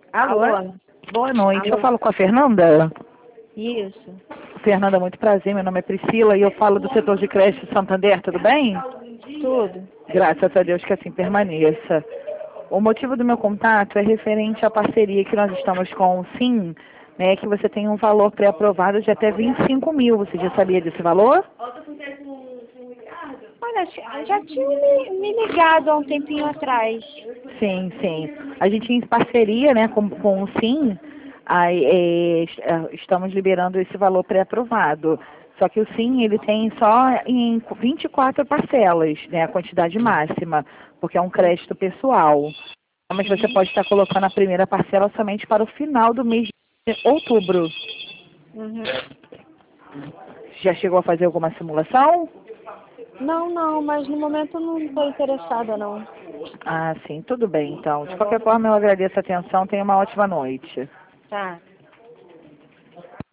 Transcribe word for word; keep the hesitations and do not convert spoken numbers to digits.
Alô? Alô? Boa noite. Alô? Eu falo com a Fernanda? Isso. Fernanda, muito prazer. Meu nome é Priscila e eu falo do setor de creche Santander, tudo bem? Tudo. Graças a Deus que assim permaneça. O motivo do meu contato é referente à parceria que nós estamos com o Sim, né, que você tem um valor pré-aprovado de até vinte e cinco mil. Você já sabia desse valor? Olha, já tinha me, me ligado há um tempinho atrás. Sim, sim. A gente em parceria, né, com, com o Sim, aí, é, est- é, estamos liberando esse valor pré-aprovado. Só que o Sim, ele tem só em vinte e quatro parcelas, né, a quantidade máxima, porque é um crédito pessoal. Mas você pode estar colocando a primeira parcela somente para o final do mês de outubro. Uhum. Já chegou a fazer alguma simulação? Não, não, mas no momento eu não estou interessada, não. Ah, sim, tudo bem então. De qualquer forma, eu agradeço a atenção. Tenha uma ótima noite. Tá.